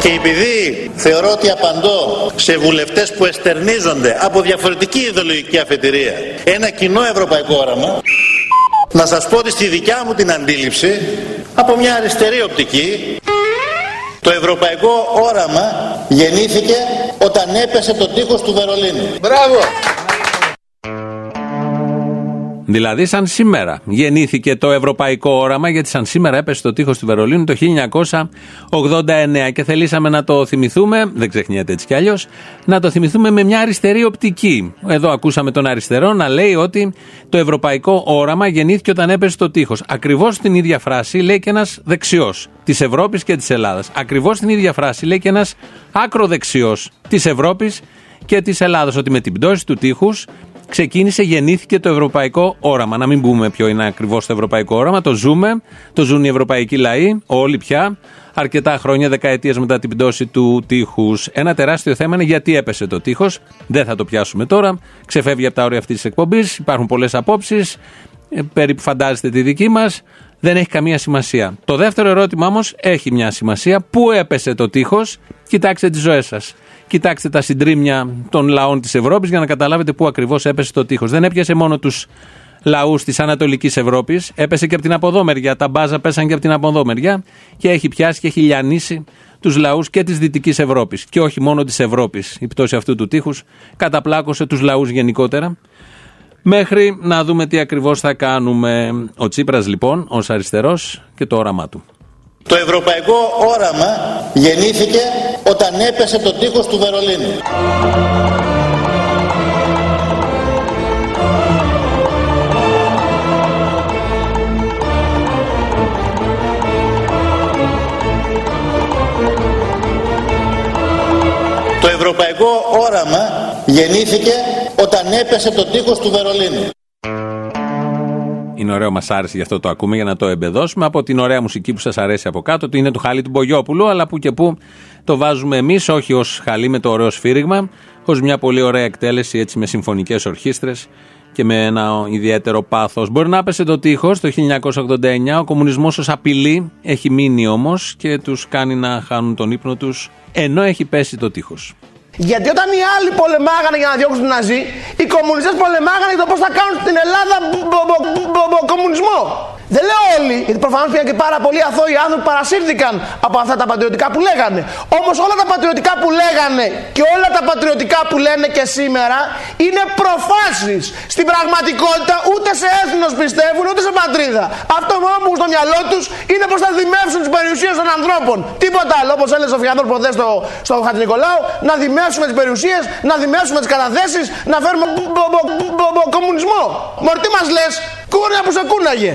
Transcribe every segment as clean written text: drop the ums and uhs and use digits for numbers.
Και επειδή θεωρώ ότι απαντώ σε βουλευτές που εστερνίζονται από διαφορετική ιδεολογική αφετηρία ένα κοινό ευρωπαϊκό όραμα, να σας πω ότι στη δικιά μου την αντίληψη, από μια αριστερή οπτική, το ευρωπαϊκό όραμα γεννήθηκε όταν έπεσε το τείχος του Βερολίνου. Μπράβο! Δηλαδή σαν σήμερα γεννήθηκε το ευρωπαϊκό όραμα, γιατί σαν σήμερα έπεσε το τείχος του Βερολίνου το 1989 και θελήσαμε να το θυμηθούμε, δεν ξεχνιέται έτσι κι αλλιώς, να το θυμηθούμε με μια αριστερή οπτική. Εδώ ακούσαμε τον αριστερό να λέει ότι το ευρωπαϊκό όραμα γεννήθηκε όταν έπεσε το τείχος. Ακριβώς την ίδια φράση λέει και ένας δεξιός της Ευρώπης και της Ελλάδας. Ακριβώς την ίδια φράση λέει και ένας άκροδεξιός της Ευρώπης και της Ελλάδας, ότι με την πτώση του τείχους γεννήθηκε το ευρωπαϊκό όραμα. Να μην πούμε ποιο είναι ακριβώς το ευρωπαϊκό όραμα. Το ζούμε, το ζουν οι ευρωπαϊκοί λαοί, όλοι πια, αρκετά χρόνια, δεκαετίες μετά την πτώση του τείχους. Ένα τεράστιο θέμα είναι γιατί έπεσε το τείχος. Δεν θα το πιάσουμε τώρα. Ξεφεύγει από τα όρια αυτής της εκπομπής. Υπάρχουν πολλές απόψεις. Περίπου φαντάζεστε τη δική μας. Δεν έχει καμία σημασία. Το δεύτερο ερώτημα όμως έχει μια σημασία. Πού έπεσε το τείχος? Κοιτάξτε τις ζωές σας. Κοιτάξτε τα συντρίμμια των λαών της Ευρώπης για να καταλάβετε πού ακριβώς έπεσε το τείχος. Δεν έπιασε μόνο τους λαούς της Ανατολικής Ευρώπης, έπεσε και από την αποδόμερια. Τα μπάζα πέσαν και από την αποδόμερια και έχει πιάσει και έχει λιανίσει τους λαούς και της Δυτικής Ευρώπης. Και όχι μόνο της Ευρώπης. Η πτώση αυτού του τείχους καταπλάκωσε τους λαούς γενικότερα. Μέχρι να δούμε τι ακριβώς θα κάνουμε. Ο Τσίπρας λοιπόν, ως αριστερός, και το όραμά του. Το ευρωπαϊκό όραμα γεννήθηκε όταν έπεσε το τείχος του Βερολίνου. Το ευρωπαϊκό όραμα γεννήθηκε όταν έπεσε το τείχος του Βερολίνου. Είναι ωραίο, μας άρεσε, γι' αυτό το ακούμε, για να το εμπεδώσουμε από την ωραία μουσική που σας αρέσει από κάτω. Το είναι του Χαλή του Μπογιόπουλου, αλλά που και που το βάζουμε εμείς, όχι ως Χαλή με το ωραίο σφύριγμα, ως μια πολύ ωραία εκτέλεση, έτσι, με συμφωνικές ορχήστρες και με ένα ιδιαίτερο πάθος. Μπορεί να έπεσε το τείχος το 1989, ο κομμουνισμός ως απειλή έχει μείνει όμως και τους κάνει να χάνουν τον ύπνο τους, ενώ έχει πέσει το τείχος. Γιατί όταν οι άλλοι πολεμάγανε για να διώξουν τον Ναζί, οι κομμουνιστές πολεμάγανε για το πώς θα κάνουν στην Ελλάδα κομμουνισμό. Δεν λέω όλοι, γιατί προφανώς πήγαν και πάρα πολλοί αθώοι άνθρωποι που παρασύρθηκαν από αυτά τα πατριωτικά που λέγανε. Όμως όλα τα πατριωτικά που λέγανε και όλα τα πατριωτικά που λένε και σήμερα είναι προφάσεις. Στην πραγματικότητα ούτε σε έθνος πιστεύουν ούτε σε πατρίδα. Αυτό μόνο που έχουν στο μυαλό τους είναι πως θα δημεύσουν τις περιουσίες των ανθρώπων. Τίποτα άλλο, όπως έλεγε ο Φιάνδρος προχθές στο Χατζηνικολάου, να δημεύσουμε τις περιουσίες, να δημεύσουμε τις καταθέσεις, να φέρουμε κομμουνισμό. Μορτί μας λες, κούρια που σε κούναγε.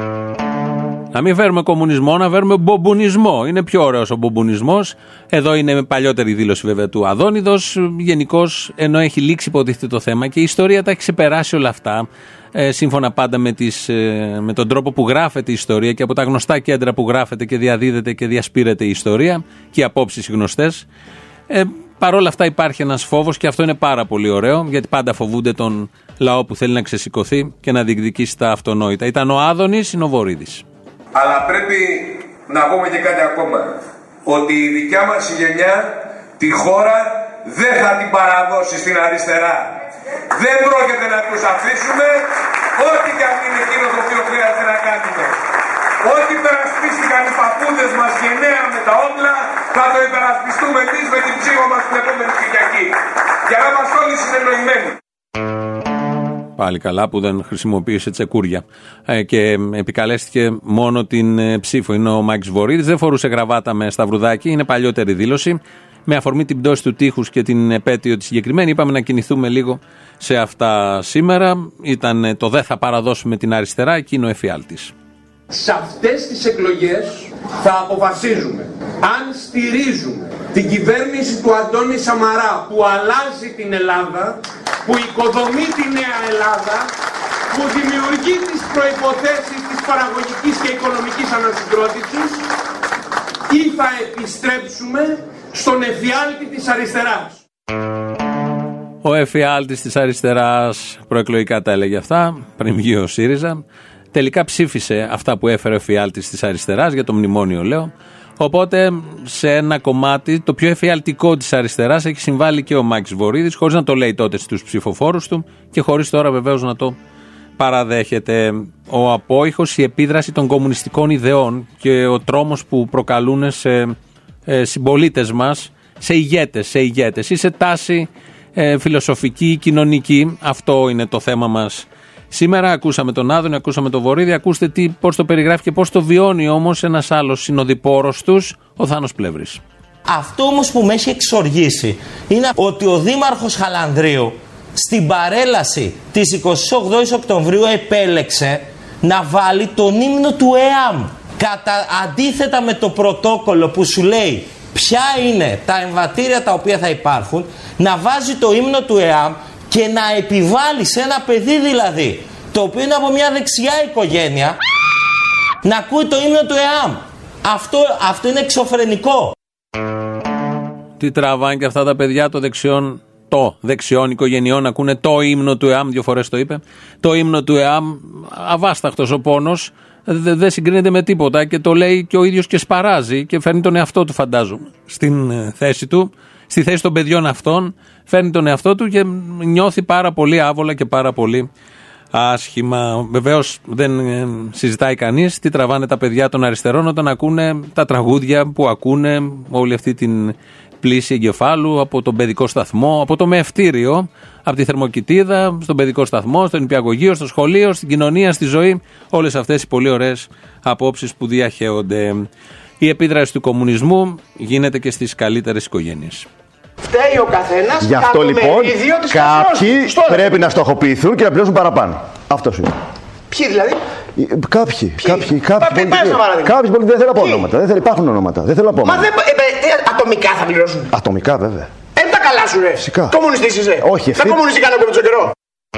Να μην φέρουμε κομμουνισμό, να φέρουμε μπομπονισμό. Είναι πιο ωραίος ο μπομπονισμός. Εδώ είναι παλιότερη δήλωση βέβαια του Αδόνιδος. Γενικώς, ενώ έχει λήξει υποτίθεται το θέμα και η ιστορία τα έχει ξεπεράσει όλα αυτά. Σύμφωνα πάντα με τον τρόπο που γράφεται η ιστορία και από τα γνωστά κέντρα που γράφεται και διαδίδεται και διασπείρεται η ιστορία και οι απόψεις γνωστές. Παρ' όλα αυτά υπάρχει ένας φόβος και αυτό είναι πάρα πολύ ωραίο, γιατί πάντα φοβούνται τον λαό που θέλει να ξεσηκωθεί και να διεκδικήσει τα αυτονόητα. Ήταν ο Άδωνης, είναι ο Βορίδης. Αλλά πρέπει να πούμε και κάτι ακόμα. Ότι η δικιά μας γενιά τη χώρα δεν θα την παραδώσει στην αριστερά. Δεν πρόκειται να τους αφήσουμε, ό,τι και αν είναι εκείνο το οποίο χρειάζεται να κάνουμε. Ό,τι υπερασπίστηκαν οι παππούδες μας γενναία με τα όπλα, θα το υπερασπιστούμε εμείς με την ψύχο μας την επόμενη Κυριακή. Για να είμαστε όλοι συνεννοημένοι. Πάλι καλά που δεν χρησιμοποίησε τσεκούρια και επικαλέστηκε μόνο την ψήφο. Είναι ο Μάκης Βορίδης, δεν φορούσε γραβάτα με σταυρουδάκι, είναι παλιότερη δήλωση. Με αφορμή την πτώση του τείχους και την επέτειο τη συγκεκριμένη, είπαμε να κινηθούμε λίγο σε αυτά σήμερα. Ήταν το «Δεν θα παραδώσουμε την αριστερά», εκείνο ο εφιάλτης. Σε αυτές τις εκλογές θα αποφασίζουμε αν στηρίζουμε την κυβέρνηση του Αντώνη Σαμαρά που αλλάζει την Ελλάδα, που οικοδομεί τη νέα Ελλάδα, που δημιουργεί τις προϋποθέσεις της παραγωγικής και οικονομικής ανασυγκρότησης, ή θα επιστρέψουμε στον εφιάλτη της αριστεράς. Ο εφιάλτης της αριστεράς προεκλογικά τα έλεγε αυτά, πριν βγει ο ΣΥΡΙΖΑ. Τελικά ψήφισε αυτά που έφερε ο εφιάλτης της αριστεράς, για το μνημόνιο λέω. Οπότε σε ένα κομμάτι, το πιο εφιαλτικό της αριστεράς, έχει συμβάλει και ο Μάκης Βορίδης, χωρίς να το λέει τότε στους ψηφοφόρους του και χωρίς τώρα βεβαίως να το παραδέχεται. Ο απόϊχος, η επίδραση των κομμουνιστικών ιδεών και ο τρόμος που προκαλούν σε συμπολίτες μας, σε ηγέτες ή σε τάση φιλοσοφική ή κοινωνική. Αυτό είναι το θέμα μας σήμερα. Ακούσαμε τον Άδωνη, ακούσαμε τον Βορίδη. Ακούστε πώς το περιγράφει και πώς το βιώνει όμως ένας άλλος συνοδοιπόρος τους, ο Θάνος Πλεύρης. Αυτό όμως που με έχει εξοργήσει είναι ότι ο Δήμαρχος Χαλανδρίου στην παρέλαση της 28 Οκτωβρίου επέλεξε να βάλει τον ύμνο του ΕΑΜ. Αντίθετα με το πρωτόκολλο που σου λέει ποια είναι τα εμβατήρια τα οποία θα υπάρχουν, να βάζει το ύμνο του ΕΑΜ και να επιβάλλει σε ένα παιδί δηλαδή, το οποίο είναι από μια δεξιά οικογένεια, να ακούει το ύμνο του ΕΑΜ. Αυτό είναι εξωφρενικό. Τι τραβάνε και αυτά τα παιδιά των δεξιών οικογενειών, ακούνε το ύμνο του ΕΑΜ, 2 φορές το είπε. Το ύμνο του ΕΑΜ, αβάσταχτος ο πόνος, δεν συγκρίνεται με τίποτα και το λέει και ο ίδιος και σπαράζει και φέρνει τον εαυτό του, φαντάζομαι, στην θέση του, στη θέση των παιδιών αυτών, φέρνει τον εαυτό του και νιώθει πάρα πολύ άβολα και πάρα πολύ άσχημα. Βεβαίως δεν συζητάει κανείς τι τραβάνε τα παιδιά των αριστερών όταν ακούνε τα τραγούδια που ακούνε, όλη αυτή την πλήση εγκεφάλου από τον παιδικό σταθμό, από το μεευτήριο, από τη Θερμοκηπίδα, στον παιδικό σταθμό, στο νηπιαγωγείο, στο σχολείο, στην κοινωνία, στη ζωή. Όλες αυτές οι πολύ ωραίες απόψεις που διαχέονται. Η επίδραση του κομμουνισμού γίνεται και στις καλύτερες οικογένειες. Φταίει ο καθένας. Γι' αυτό λοιπόν κάποιοι πρέπει να στοχοποιηθούν και να πληρώσουν παραπάνω. Αυτό είναι. Ποιοι δηλαδή? Κάποιοι πολιτικοί. Δεν θέλω να πω ονόματα. Υπάρχουν ονόματα. Δεν θέλω να πω. Μα ατομικά θα πληρώσουν. Ατομικά βέβαια. Τα καλά σου ρε. Φυσικά. Κομμουνιστής είσαι. Όχι, θα κομμουνιστή κάνω από τον καιρό.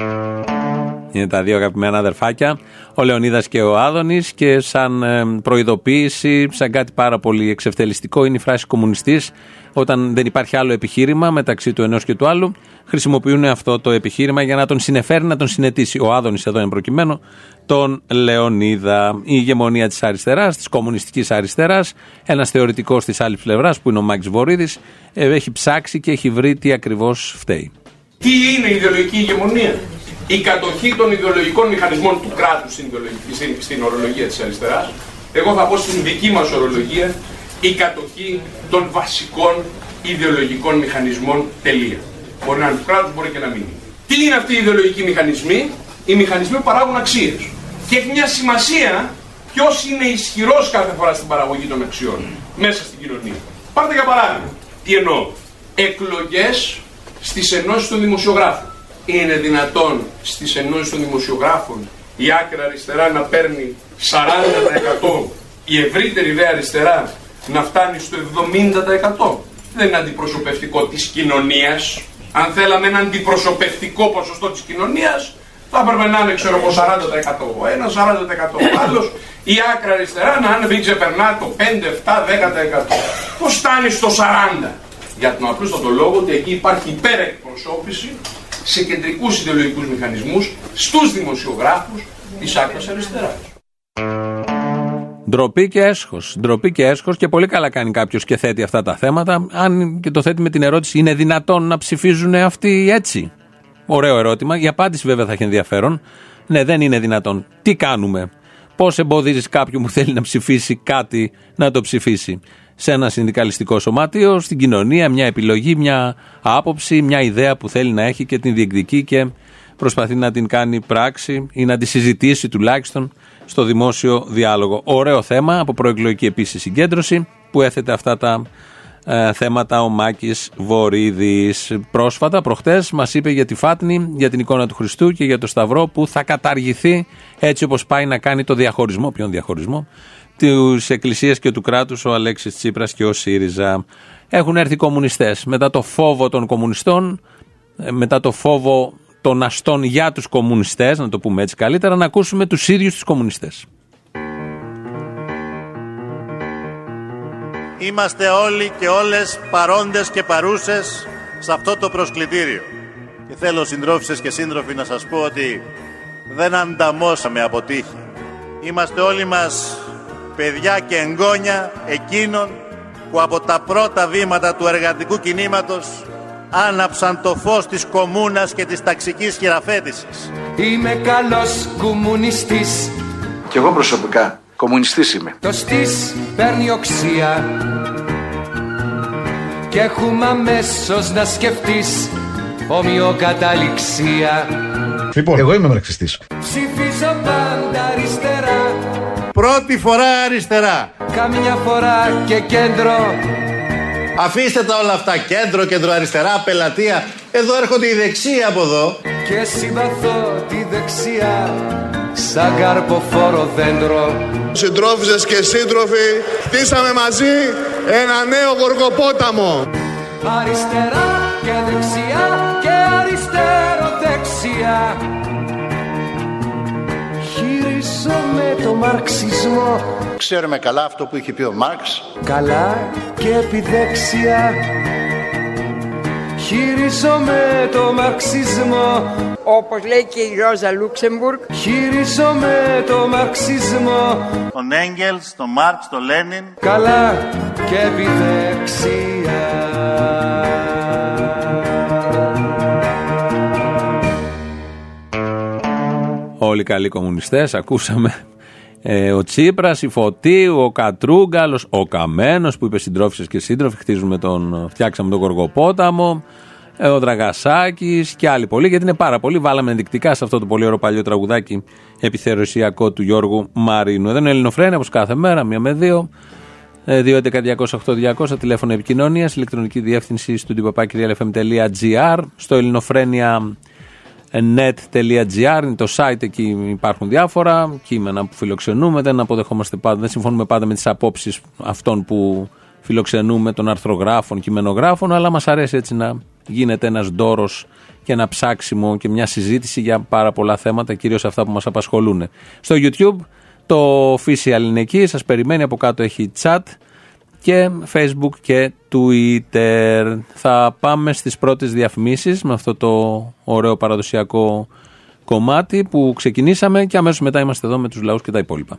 Είναι τα δύο αγαπημένα αδερφάκια, ο Λεωνίδας και ο Άδωνης, και σαν προειδοποίηση, σαν κάτι πάρα πολύ εξευτελιστικό, είναι η φράση κομμουνιστής. Όταν δεν υπάρχει άλλο επιχείρημα μεταξύ του ενός και του άλλου, χρησιμοποιούν αυτό το επιχείρημα για να τον συνεφέρει, να τον συνετίσει. Ο Άδωνης εδώ είναι προκειμένο τον Λεωνίδα. Η ηγεμονία της αριστεράς, της κομμουνιστικής αριστεράς, ένας θεωρητικός της άλλης πλευράς που είναι ο Μάκης Βορίδης, έχει ψάξει και έχει βρει τι ακριβώς φταίει. Τι είναι η ιδεολογική ηγεμονία? Η κατοχή των ιδεολογικών μηχανισμών του κράτους στην ορολογία της αριστεράς. Εγώ θα πω στην δική μας ορολογία, η κατοχή των βασικών ιδεολογικών μηχανισμών, τελεία. Μπορεί να είναι του κράτους, μπορεί και να μην είναι. Τι είναι αυτοί οι ιδεολογικοί μηχανισμοί? Οι μηχανισμοί που παράγουν αξίες. Και έχει μια σημασία ποιος είναι ισχυρός κάθε φορά στην παραγωγή των αξιών μέσα στην κοινωνία. Πάρτε για παράδειγμα, τι εννοώ? Εκλογές στις ενώσεις των δημοσιογράφων. Είναι δυνατόν στις ενώσεις των δημοσιογράφων η άκρα αριστερά να παίρνει 40%, η ευρύτερη δε αριστερά να φτάνει στο 70%? Δεν είναι αντιπροσωπευτικό της κοινωνίας. Αν θέλαμε ένα αντιπροσωπευτικό ποσοστό της κοινωνίας, θα έπρεπε να είναι, ξέρω εγώ, 40%. Ένα 40%. Άλλος, η άκρα αριστερά να είναι, μην ξεπερνά το 5, 7, 10%. Πώς φτάνει στο 40%? Για τον απλούστατο λόγο ότι εκεί υπάρχει υπερεκπροσώπηση σε κεντρικούς ιδεολογικούς μηχανισμούς στους δημοσιογράφους της άκρας αριστεράς. Ντροπή και έσχος και πολύ καλά κάνει κάποιος και θέτει αυτά τα θέματα. Αν και το θέτει με την ερώτηση, είναι δυνατόν να ψηφίζουν αυτοί έτσι? Ωραίο ερώτημα. Η απάντηση βέβαια θα έχει ενδιαφέρον. Ναι, δεν είναι δυνατόν. Τι κάνουμε? Πώς εμποδίζεις κάποιον που θέλει να ψηφίσει κάτι να το ψηφίσει? Σε ένα συνδικαλιστικό σωμάτιο, στην κοινωνία, μια επιλογή, μια άποψη, μια ιδέα που θέλει να έχει και την διεκδικεί και προσπαθεί να την κάνει πράξη ή να τη συζητήσει τουλάχιστον στο δημόσιο διάλογο. Ωραίο θέμα, από προεκλογική επίσης συγκέντρωση, που έθετε αυτά τα θέματα ο Μάκης Βορίδης. Πρόσφατα, προχτές, μας είπε για τη Φάτνη, για την εικόνα του Χριστού και για το Σταυρό που θα καταργηθεί έτσι όπως πάει να κάνει το διαχωρισμό. Ποιον διαχωρισμό? Της Εκκλησίας και του κράτους ο Αλέξης Τσίπρας και ο ΣΥΡΙΖΑ. Έχουν έρθει οι κομμουνιστές. Μετά το φόβο των κομμουνιστών, μετά το φόβο των αστών για τους κομμουνιστές, να το πούμε έτσι καλύτερα, να ακούσουμε τους ίδιους τους κομμουνιστές. Είμαστε όλοι και όλες παρόντες και παρούσες σε αυτό το προσκλητήριο. Και θέλω, συντρόφισσες και σύντροφοι, να σας πω ότι δεν ανταμώσαμε από τύχη. Είμαστε όλοι μας παιδιά και εγγόνια εκείνων που από τα πρώτα βήματα του εργατικού κινήματος άναψαν το φως της κομμούνας και της ταξικής χειραφέτησης. Είμαι καλός κομμουνιστής. Κι εγώ προσωπικά κομμουνιστής είμαι. Το στής παίρνει οξία και έχουμε αμέσως να σκεφτείς ομοιοκαταληξία. Λοιπόν, εγώ είμαι μαρξιστής. Ψηφίζω πάντα αριστερά. Πρώτη φορά αριστερά. Καμιά φορά και κέντρο. Αφήστε τα όλα αυτά, κέντρο, κέντρο-αριστερά, πελατεία. Εδώ έρχονται οι δεξιοί από εδώ. Και συμπαθώ τη δεξιά σαν καρποφόρο δέντρο. Συντρόφισσες και σύντροφοι, χτίσαμε μαζί ένα νέο Γοργοπόταμο. Αριστερά και δεξιά και αριστερό-δεξιά. Χειρίζομαι το μαρξισμό. Ξέρουμε καλά αυτό που είχε πει ο Μάρξ. Καλά και επιδέξια. Χειρίζομαι το μαρξισμό. Όπως λέει και η Ρόζα Λούξεμπουργκ. Χειρίζομαι το μαρξισμό. Τον Έγγελς, τον Μάρξ, τον Λένιν. Καλά και επιδέξια. Όλοι καλοί κομμουνιστές, ακούσαμε. Ο Τσίπρας, η Φωτίου, ο Κατρούγκαλος, ο Καμένος που είπε συντρόφισσες και σύντροφοι, φτιάξαμε τον Γοργοπόταμο, ο Δραγασάκης και άλλοι πολλοί, γιατί είναι πάρα πολλοί. Βάλαμε ενδεικτικά σε αυτό το πολύ ωραίο παλιό τραγουδάκι επιθεωρησιακό του Γιώργου Μαρίνου. Εδώ είναι Ελληνοφρένεια, όπως κάθε μέρα, 1 με 2. 2.11.208.200 τηλέφωνο επικοινωνίας, ηλεκτρονική διεύθυνση studio@realfm.gr, στο ελληνοφρένια.net.gr είναι το site, εκεί υπάρχουν διάφορα κείμενα που φιλοξενούμε. Δεν αποδεχόμαστε πάντα, δεν συμφωνούμε πάντα με τις απόψεις αυτών που φιλοξενούμε, των αρθρογράφων, κειμενογράφων, αλλά μας αρέσει έτσι να γίνεται ένας ντόρος και ένα ψάξιμο και μια συζήτηση για πάρα πολλά θέματα, κυρίως αυτά που μας απασχολούν. Στο YouTube το official είναι εκεί, σας περιμένει, από κάτω έχει chat και Facebook και Twitter. Θα πάμε στις πρώτες διαφημίσεις με αυτό το ωραίο παραδοσιακό κομμάτι που ξεκινήσαμε και αμέσως μετά είμαστε εδώ με τους λαούς και τα υπόλοιπα.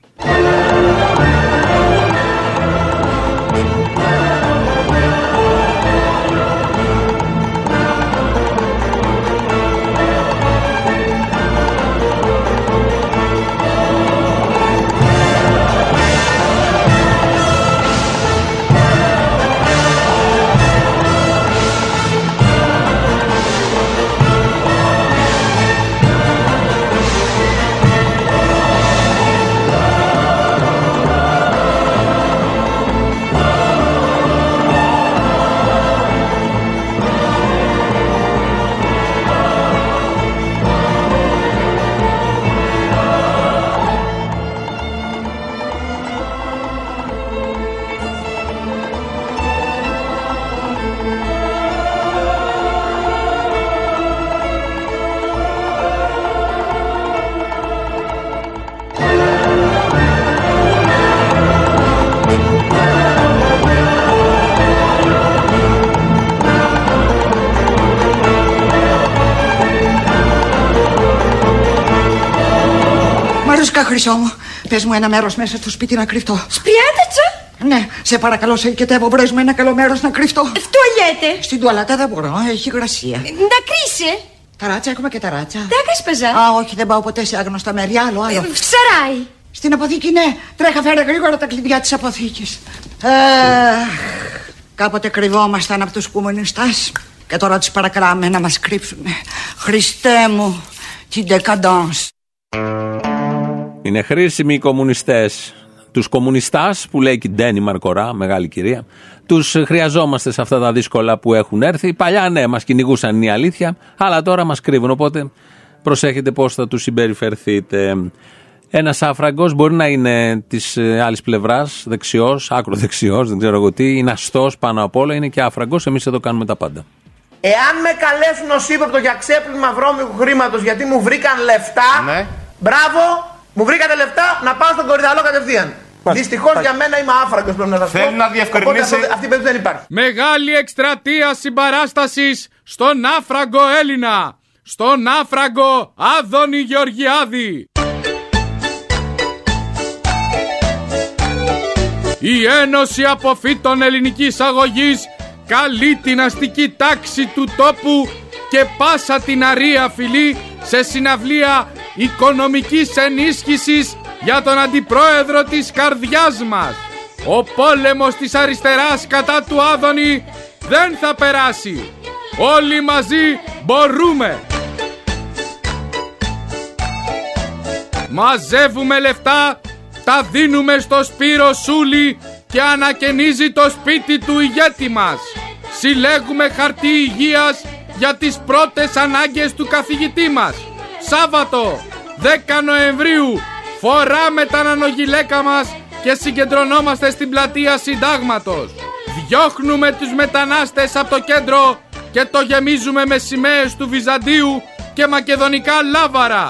Χρυσό μου, πες μου ένα μέρος μέσα στο σπίτι να κρυφτώ. Σπριάτατσα! Ναι, σε παρακαλώ, σε οικετεύω, βρες μου ένα καλό μέρος να κρυφτώ. Τουαλέτε! Στην τουαλέτα δεν μπορώ, έχει υγρασία. Να κρύσε! Ταράτσα, έχουμε και ταράτσα. Τάκασπαζα. Α, όχι, δεν πάω ποτέ σε άγνωστα μέρη, άλλο. Ψαράει! Στην αποθήκη, ναι, τρέχα, φέρε γρήγορα τα κλειδιά της αποθήκης. Κάποτε κρυβόμασταν από τους κομμουνιστάς και τώρα τους παρακαλάμε να μας κρύψουν. Χριστέ μου, την decadence. Είναι χρήσιμοι οι κομμουνιστές. Τους κομμουνιστάς που λέει και η Ντένι Μαρκορά, μεγάλη κυρία, τους χρειαζόμαστε σε αυτά τα δύσκολα που έχουν έρθει. Παλιά ναι, μας κυνηγούσαν, η αλήθεια, αλλά τώρα μας κρύβουν. Οπότε προσέχετε πώς θα τους συμπεριφερθείτε. Ένας άφραγκος μπορεί να είναι της άλλης πλευράς, δεξιός, άκρο δεξιός, δεν ξέρω εγώ τι, είναι αστός πάνω απ' όλα, είναι και άφραγκος. Εμείς εδώ κάνουμε τα πάντα. Εάν με καλέσουν ως ύποπτο για ξέπλυμα βρώμικου χρήματος γιατί μου βρήκαν λεφτά, ναι, μπράβο, μου βρήκατε λεφτά, να πάω στον Κορυδαλό κατευθείαν. Δυστυχώς για μένα είμαι άφραγκος, πρέπει να σας πω. Θέλω να διευκρινίσει. Αυτή η περίπτωση δεν υπάρχει. Μεγάλη εκστρατεία συμπαράστασης στον άφραγκο Έλληνα, στον άφραγκο Άδωνη Γεωργιάδη. Η Ένωση Αποφύτων Ελληνικής Αγωγής καλεί την αστική τάξη του τόπου και πάσα την αρία φυλή σε συναυλία οικονομικής ενίσχυσης για τον αντιπρόεδρο της καρδιάς μας. Ο πόλεμος της αριστεράς κατά του Άδωνη δεν θα περάσει. Όλοι μαζί μπορούμε. Μαζεύουμε λεφτά, τα δίνουμε στο Σπύρο Σούλη και ανακαινίζει το σπίτι του ηγέτη μας. Συλλέγουμε χαρτί υγείας για τις πρώτες ανάγκες του καθηγητή μας. Σάββατο 10 Νοεμβρίου φοράμε τα νανογιλέκα μας και συγκεντρωνόμαστε στην πλατεία Συντάγματος. Διώχνουμε τους μετανάστες από το κέντρο και το γεμίζουμε με σημαίες του Βυζαντίου και μακεδονικά λάβαρα.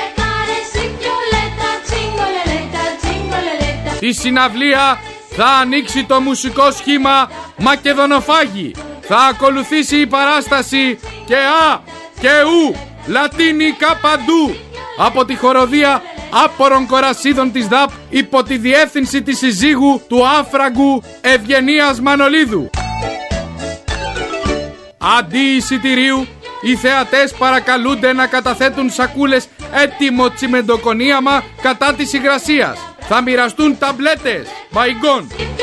Στη συναυλία θα ανοίξει το μουσικό σχήμα Μακεδονοφάγη. Θα ακολουθήσει η παράσταση και Α και Ου λατίνικα παντού από τη χοροδία άπορων κορασίδων της ΔΑΠ υπό τη διεύθυνση της συζύγου του άφραγκου Ευγενίας Μανολίδου. Αντί εισιτηρίου, οι θεατές παρακαλούνται να καταθέτουν σακούλες έτοιμο τσιμεντοκονίαμα κατά της υγρασίας. Θα μοιραστούν ταμπλέτες, μπαϊγκόν.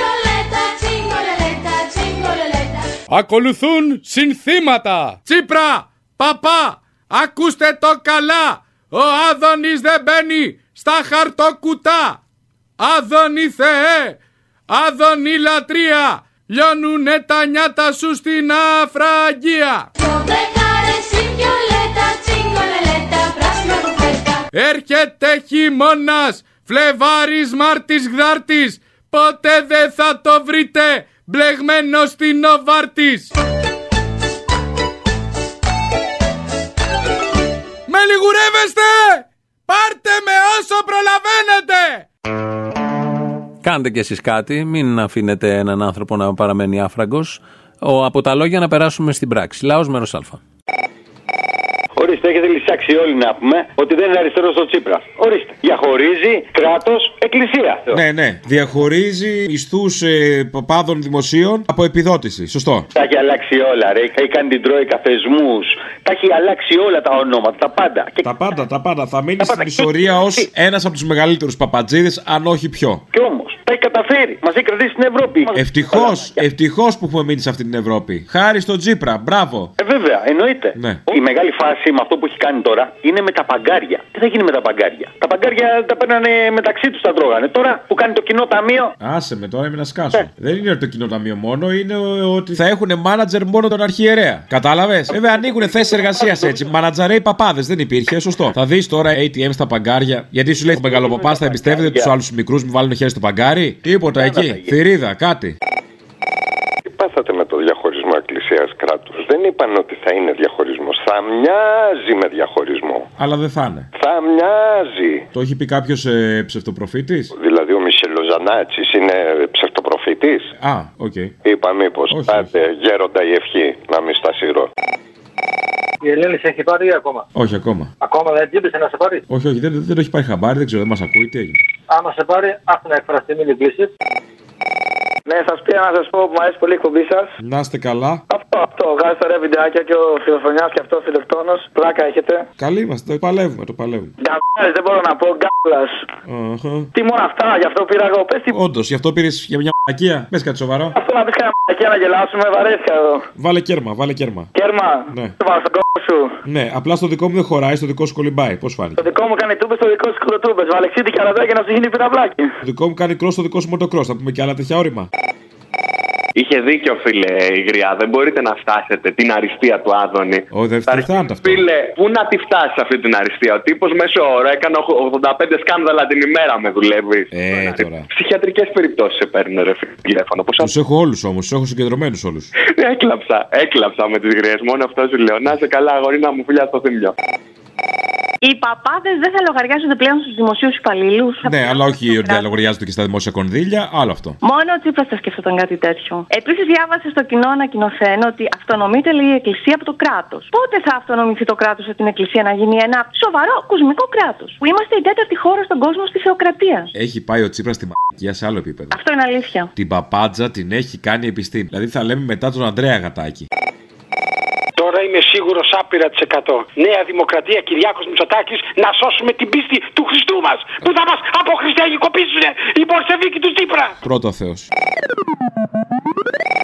Ακολουθούν συνθήματα. Τσίπρα, παπά, ακούστε το καλά. Ο Άδωνης δεν μπαίνει στα χαρτοκουτά. Άδωνη Θεέ, Άδωνη λατρεία, λιώνουνε τα νιάτα σου στην αφραγία. Έρχεται χειμώνας, Φλεβάρης, Μάρτης, Γδάρτης, ποτέ δεν θα το βρείτε μπλεγμένο στην Νοβάρτης. Με λιγουρεύεστε! Πάρτε με όσο προλαβαίνετε! Κάντε κι εσείς κάτι, μην αφήνετε έναν άνθρωπο να παραμένει άφραγκος. Από τα λόγια να περάσουμε στην πράξη. Λαός μέρος Α. Ορίστε, έχετε λυσάξει όλοι να πούμε ότι δεν είναι αριστερός ο Τσίπρας. Ορίστε. Διαχωρίζει κράτος, εκκλησία. Ναι. Διαχωρίζει μισθούς παπάδων δημοσίων από επιδότηση. Σωστό. Τα έχει αλλάξει όλα, ρε. Έχει κάνει την Τρόικα, θεσμούς. Τα έχει αλλάξει όλα τα ονόματα, τα πάντα. Τα πάντα. Θα μείνει στην ιστορία ως ένας από τους μεγαλύτερους παπατζίδες, αν όχι πιο. Κι όμως, τα έχει καταφέρει. Μας έχει κρατήσει στην Ευρώπη. Ευτυχώς που έχουμε μείνει σε αυτή την Ευρώπη. Χάρη στον Τσίπρα. Μπράβο. Βέβαια, εννοείται. Ναι. Η μεγάλη φάση με αυτό που έχει κάνει τώρα είναι με τα παγκάρια. Τι θα γίνει με τα παγκάρια? Τα παγκάρια τα παίρνανε μεταξύ τους, τα τρώγανε. Τώρα που κάνει το κοινό ταμείο. Άσε με τώρα, είμαι να σκάσω. Δεν είναι το κοινό ταμείο μόνο, είναι ότι θα έχουν μάνατζερ μόνο τον αρχιερέα. Κατάλαβες? Βέβαια ανοίγουν θέσεις εργασίας έτσι. Μάνατζαρέοι παπάδες δεν υπήρχε, σωστό. Θα δεις τώρα ATM στα παγκάρια. Γιατί σου λέει ο μεγαλοπαπάς θα εμπιστεύεται τους άλλους μικρούς, μην βάλουν χέρι στο παγκάρι. Τίποτα εκεί. Θηρίδα, κάτι. Πάθατε με το διαχωρισμό εκκλησίας-κράτους. Δεν είπαν ότι θα είναι διαχωρισμός. Θα μοιάζει με διαχωρισμό. Αλλά δεν θα είναι. Θα μοιάζει. Το έχει πει κάποιος ψευτοπροφήτης. Δηλαδή ο Μισελοζανάτσης είναι ψευτοπροφήτης. Α, οκ. Είπα μήπως. Πάτε γέροντα η ευχή να μην στασίρω. Η Ελένη σε έχει πάρει ή ακόμα? Όχι, ακόμα. Ακόμα δεν τζίμπησε να σε πάρει? Όχι, δεν το έχει πάρει χαμπάρι, δεν ξέρω, δεν μας ακούει, τι έγινε. Άμα σε πάρει, άφηνα να εκφραστεί, μην την κλείσεις. Ναι, σας πήρα να σας πω που μου αρέσει πολύ η εκπομπή σας. Να είστε καλά. Αυτό. Βγάζει τώρα βιντεάκια και ο Φιλοφωνιάς και αυτό ο Φιλοκτόνος. Πλάκα έχετε. Καλή είμαστε, το παλεύουμε. Γκαμπάρες, δεν μπορώ να πω, γκάμπλας. Τι μόνο αυτά, γι' αυτό πήρα εγώ. Πες τι. Όντως, γι' αυτό πήρες για μια μαλακία. Πες κάτι σοβαρό. Αυτό να πεις κανένα μαλακία να γελάσουμε, βαρέθηκα εδώ. Βάλε κέρμα. Κέρμα. Ναι. Το βάλω στον κόμμα σου. Ναι, απλά στο δικό μου δεν χωράει, στο δικό σου κολυμπάει. Πώς φάνηκε? Το δικό μου κάνει τούμπες, το δικό σου κολοτούμπες. Βαλεξίτη και αραδάκια να σου γίνει πυραυλάκι. Το δικό μου κάνει κρός, το δικό σου μοτοκρός. Θα πούμε και άλλα τέτοια όρημα. Είχε δίκιο, φίλε Ιγριά. Δεν μπορείτε να φτάσετε την αριστεία του Άδωνη. Δεν φτάνει αυτό. Φίλε, πού να τη φτάσει αυτή την αριστεία? Ο τύπος μέσω όρο έκανε 85 σκάνδαλα την ημέρα, με δουλεύει. Τώρα. Ψυχιατρικές περιπτώσεις σε παίρνουν, ρε φίλε, τηλέφωνο. Τους έχω όλους όμως, τους έχω συγκεντρωμένους όλους. Έκλαψα με τις γριές. Μόνο αυτό σου λέω. Να είσαι καλά, αγορίνα μου, φιλιά στο θύμιο. Οι παπάδες δεν θα λογαριάζονται πλέον στους δημοσίους υπαλλήλους. Ναι, αλλά όχι ότι δεν λογαριάζονται και στα δημόσια κονδύλια, άλλο αυτό. Μόνο ο Τσίπρας θα σκεφτόταν κάτι τέτοιο. Επίσης, διάβασε στο κοινό ανακοινωθέν ότι αυτονομείται, λέει, η Εκκλησία από το κράτος. Πότε θα αυτονομηθεί το κράτος από την Εκκλησία να γίνει ένα σοβαρό κοσμικό κράτος? Που είμαστε η τέταρτη χώρα στον κόσμο στη θεοκρατία. Έχει πάει ο Τσίπρας στη Για σε άλλο επίπεδο. Αυτό είναι αλήθεια. Την παπάντζα την έχει κάνει επιστήμη. Δηλαδή θα λέμε μετά τον Ανδρέα Γατάκη. Τώρα είμαι σίγουρος άπειρα της 100. Νέα Δημοκρατία, Κυριάκος Μητσοτάκης, να σώσουμε την πίστη του Χριστού μας. Που θα μας αποχριστιαγικοποιήσουν οι Μπολσεβίκοι του Τσίπρα. Πρώτο Θεός.